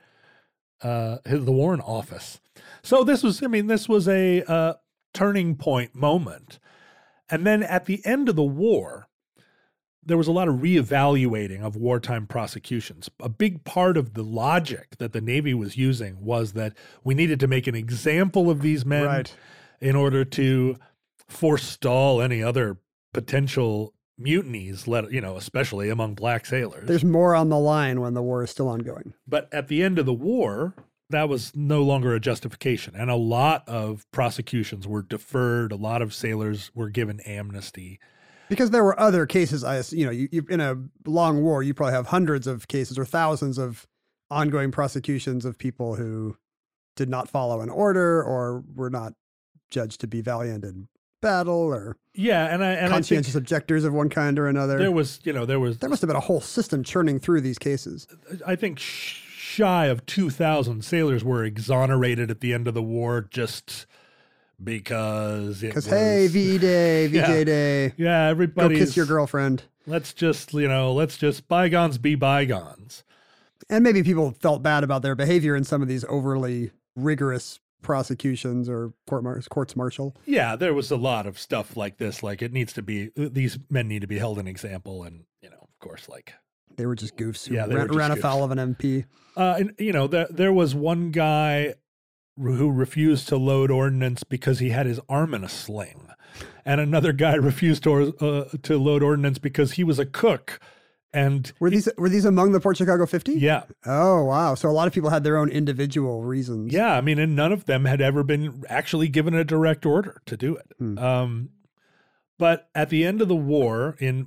office. So this was a turning point moment. And then at the end of the war, there was a lot of reevaluating of wartime prosecutions. A big part of the logic that the Navy was using was that we needed to make an example of these men in order to forestall any other potential mutinies, especially among black sailors. There's more on the line when the war is still ongoing. But at the end of the war, that was no longer a justification. And a lot of prosecutions were deferred. A lot of sailors were given amnesty. Because there were other cases, you in a long war, you probably have hundreds of cases or thousands of ongoing prosecutions of people who did not follow an order or were not judged to be valiant in battle or conscientious objectors of one kind or another. There must have been a whole system churning through these cases. I think shy of 2,000 sailors were exonerated at the end of the war just because hey, VE Day, VJ Day. Yeah, everybody go kiss your girlfriend. Let's just bygones be bygones. And maybe people felt bad about their behavior in some of these overly rigorous prosecutions or courts martial. Yeah, there was a lot of stuff like this. Like these men need to be held an example. And, of course, they were just goofs who ran afoul of an MP. There was one guy who refused to load ordnance because he had his arm in a sling. And another guy refused to load ordnance because he was a cook. And were these among the Port Chicago 50? Yeah. Oh, wow. So a lot of people had their own individual reasons. Yeah. I mean, and none of them had ever been actually given a direct order to do it. But at the end of the war in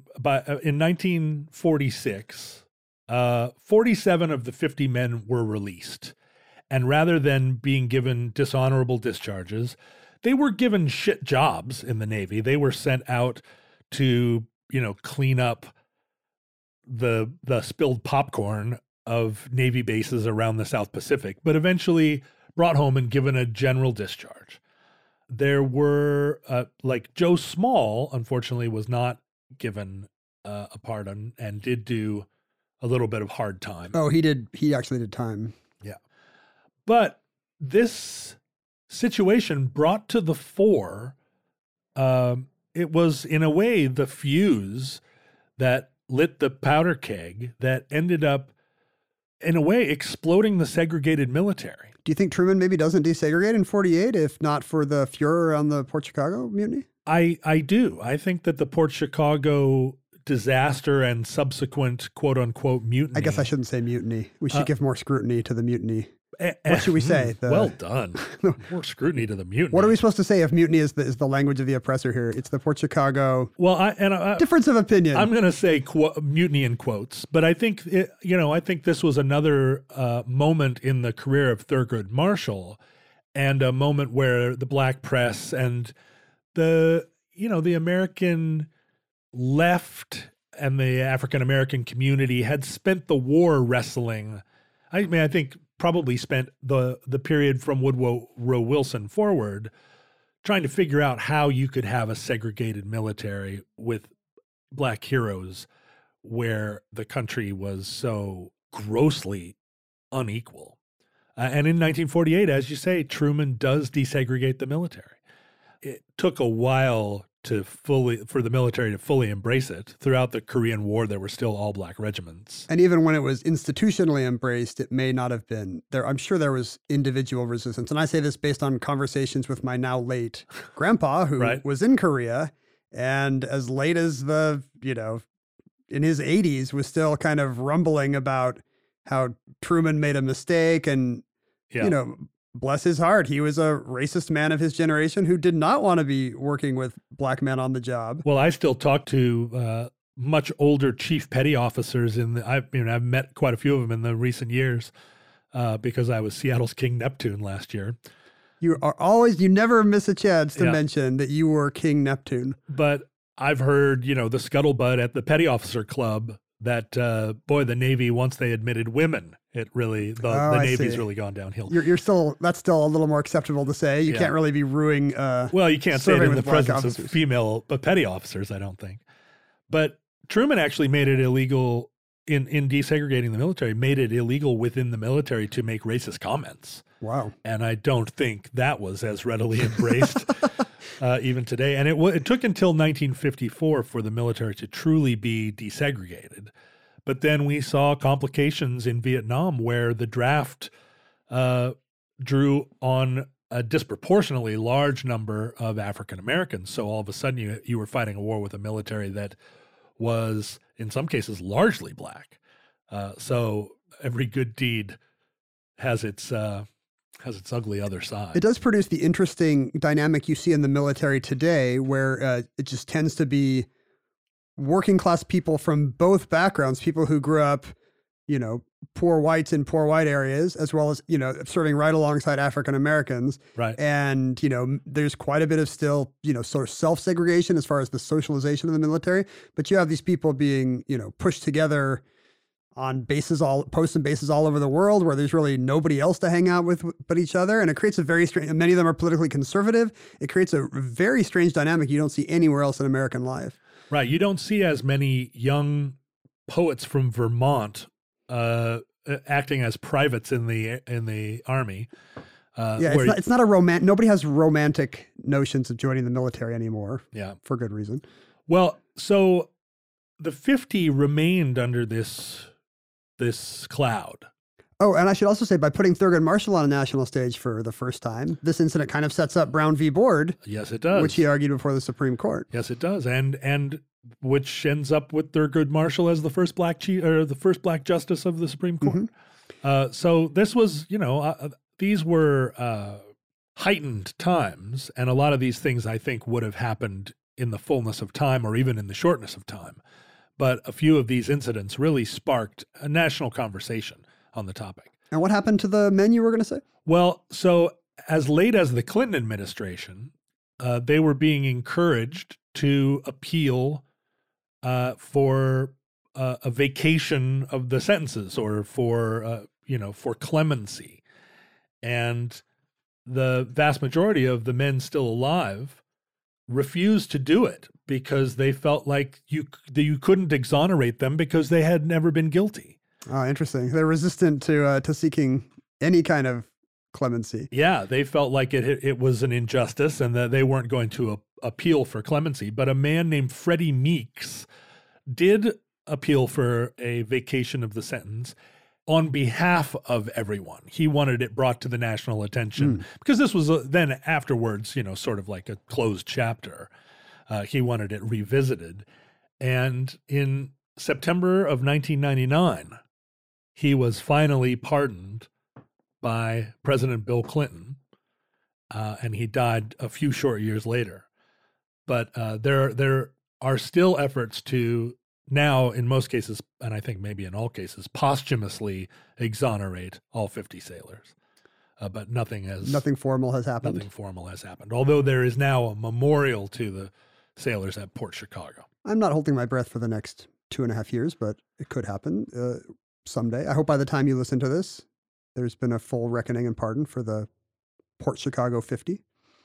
1946, 47 of the 50 men were released. And rather than being given dishonorable discharges, they were given shit jobs in the Navy. They were sent out to, clean up the spilled popcorn of Navy bases around the South Pacific, but eventually brought home and given a general discharge. There were, Joe Small, unfortunately, was not given a pardon and did do a little bit of hard time. Oh, he did. He actually did time. Yeah. But this situation brought to the fore, it was in a way the fuse that lit the powder keg that ended up, in a way, exploding the segregated military. Do you think Truman maybe doesn't desegregate in 48 if not for the furor on the Port Chicago mutiny? I do. I think that the Port Chicago disaster and subsequent quote-unquote mutiny. I guess I shouldn't say mutiny. We should give more scrutiny to the mutiny. What should we say? Well done. More scrutiny to the mutiny. What are we supposed to say if mutiny is the language of the oppressor here? It's the Port Chicago. Well, difference of opinion. I'm going to say mutiny in quotes, but I think I think this was another moment in the career of Thurgood Marshall, and a moment where the black press and the American left and the African American community had spent the war wrestling. I think probably spent the period from Woodrow Wilson forward trying to figure out how you could have a segregated military with black heroes where the country was so grossly unequal. And in 1948, as you say, Truman does desegregate the military. It took a while for the military to fully embrace it. Throughout the Korean War, there were still all black regiments. And even when it was institutionally embraced, it may not have been there. I'm sure there was individual resistance. And I say this based on conversations with my now late grandpa, who was in Korea, and as late as in his 80s was still kind of rumbling about how Truman made a mistake and, bless his heart, he was a racist man of his generation who did not want to be working with black men on the job. Well, I still talk to much older chief petty officers I've met quite a few of them in the recent years because I was Seattle's King Neptune last year. You never miss a chance to mention that you were King Neptune. But I've heard, the scuttlebutt at the petty officer club that, the Navy, once they admitted women, the Navy's really gone downhill. That's still a little more acceptable to say. You can't really be ruining. You can't say it in the presence of female petty officers, I don't think. But Truman actually made it illegal in desegregating the military, made it illegal within the military to make racist comments. Wow. And I don't think that was as readily embraced even today. And it took until 1954 for the military to truly be desegregated. But then we saw complications in Vietnam where the draft drew on a disproportionately large number of African Americans. So all of a sudden you were fighting a war with a military that was, in some cases, largely black. So every good deed has its ugly other side. It does produce the interesting dynamic you see in the military today, where it just tends to be working class people from both backgrounds, people who grew up, poor whites in poor white areas, as well as, serving right alongside African Americans. Right. And, there's quite a bit of still, sort of self-segregation as far as the socialization of the military. But you have these people being, pushed together on posts and bases all over the world where there's really nobody else to hang out with but each other. And it creates a very strange, many of them are politically conservative. It creates a very strange dynamic you don't see anywhere else in American life. Right. You don't see as many young poets from Vermont acting as privates in the army. It's not a romantic. Nobody has romantic notions of joining the military anymore. Yeah, for good reason. Well, so the 50 remained under this cloud. Oh, and I should also say, by putting Thurgood Marshall on a national stage for the first time, this incident kind of sets up Brown v. Board. Yes, it does. Which he argued before the Supreme Court. Yes, it does, and which ends up with Thurgood Marshall as the first black justice of the Supreme Court. Mm-hmm. So this was, these were heightened times, and a lot of these things I think would have happened in the fullness of time or even in the shortness of time. But a few of these incidents really sparked a national conversation on the topic. And what happened to the men you were going to say? Well, so as late as the Clinton administration, they were being encouraged to appeal for a vacation of the sentences or for clemency. And the vast majority of the men still alive refused to do it because they felt like you couldn't exonerate them because they had never been guilty. Oh, interesting. They're resistant to seeking any kind of clemency. Yeah, they felt like it was an injustice and that they weren't going to appeal for clemency. But a man named Freddie Meeks did appeal for a vacation of the sentence on behalf of everyone. He wanted it brought to the national attention because this was then afterwards, sort of like a closed chapter. He wanted it revisited. And in September of 1999, he was finally pardoned by President Bill Clinton, and he died a few short years later. But there are still efforts to now, in most cases, and I think maybe in all cases, posthumously exonerate all 50 sailors. But nothing formal has happened. Nothing formal has happened, although there is now a memorial to the sailors at Port Chicago. I'm not holding my breath for the next 2.5 years, but it could happen someday. I hope by the time you listen to this, there's been a full reckoning and pardon for the Port Chicago 50.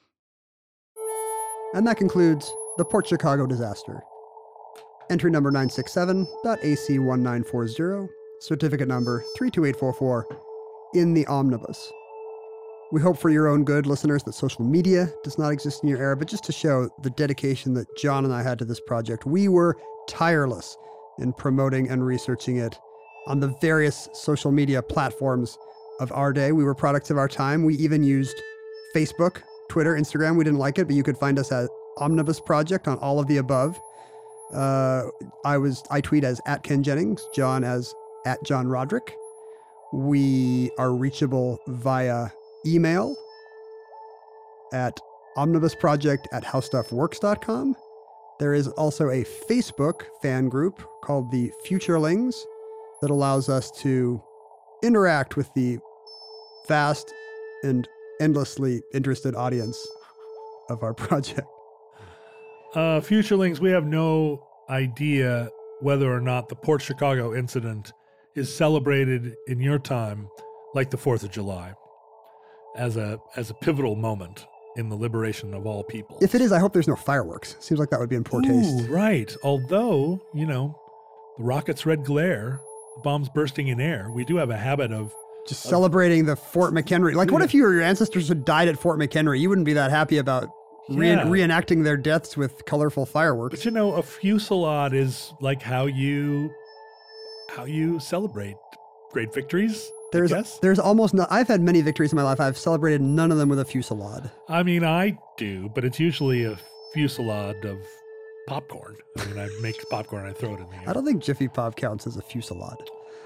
And that concludes the Port Chicago disaster. Entry number 967.AC1940, certificate number 32844, in the omnibus. We hope for your own good, listeners, that social media does not exist in your era, but just to show the dedication that John and I had to this project, we were tireless in promoting and researching it on the various social media platforms of our day. We were products of our time. We even used Facebook, Twitter, Instagram. We didn't like it, but you could find us at Omnibus Project on all of the above. I tweet as @KenJennings, John as @JohnRoderick. We are reachable via email at omnibusproject@howstuffworks.com. There is also a Facebook fan group called the Futurelings that allows us to interact with the vast and endlessly interested audience of our project. Futurelings, we have no idea whether or not the Port Chicago incident is celebrated in your time like the 4th of July as a pivotal moment in the liberation of all people. If it is, I hope there's no fireworks. Seems like that would be in poor taste. Right. Although, the rocket's red glare, the bombs bursting in air, we do have a habit of just celebrating the Fort McHenry. Like, what if your ancestors had died at Fort McHenry? You wouldn't be that happy about Yeah. reenacting their deaths with colorful fireworks. But you know, a fusillade is like how you celebrate great victories. I guess. There's almost no. I've had many victories in my life. I've celebrated none of them with a fusillade. I mean, I do, but it's usually a fusillade of popcorn. I mean, I make popcorn and I throw it in the air. I don't think Jiffy Pop counts as a fusillade.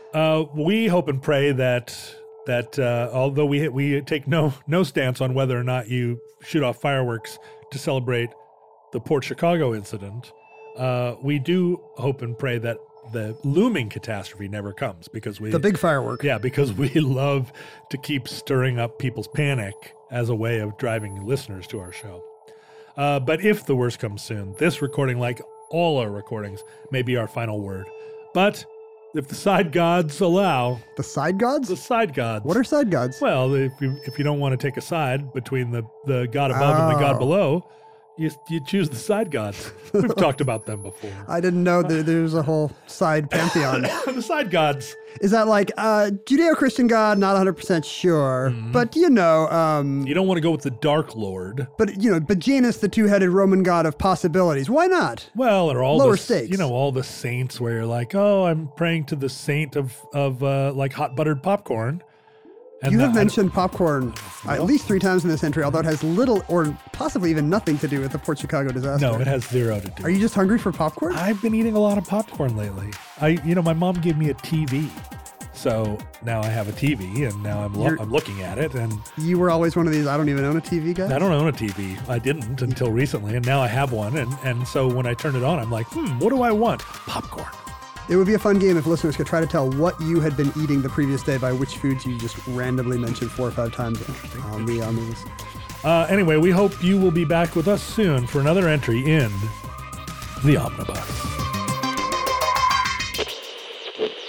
We hope and pray that although we take no stance on whether or not you shoot off fireworks to celebrate the Port Chicago incident, we do hope and pray that the looming catastrophe never comes because The big firework. Yeah, because we love to keep stirring up people's panic as a way of driving listeners to our show. But if the worst comes soon, this recording, like all our recordings, may be our final word. But if the side gods allow... The side gods? The side gods. What are side gods? Well, if you don't want to take a side between the god above and the god below, you choose the side gods. We've talked about them before. I didn't know there's a whole side pantheon. The side gods. Is that like Judeo-Christian God? Not 100% sure. But, You don't want to go with the Dark Lord. But Janus, the two-headed Roman god of possibilities. Why not? Well, or all Lower stakes. All the saints where you're like, oh, I'm praying to the saint of like hot buttered popcorn. And You have mentioned popcorn at least 3 times in this entry, although it has little or possibly even nothing to do with the Port Chicago disaster. No, it has zero to do. Are you just hungry for popcorn? I've been eating a lot of popcorn lately. My mom gave me a TV. So now I have a TV and now I'm looking at it and You were always one of these, I don't even own a TV guys? I don't own a TV. I didn't until recently and now I have one and so when I turn it on I'm like, what do I want? Popcorn. It would be a fun game if listeners could try to tell what you had been eating the previous day by which foods you just randomly mentioned 4 or 5 times on these. Anyway, we hope you will be back with us soon for another entry in The Omnibus.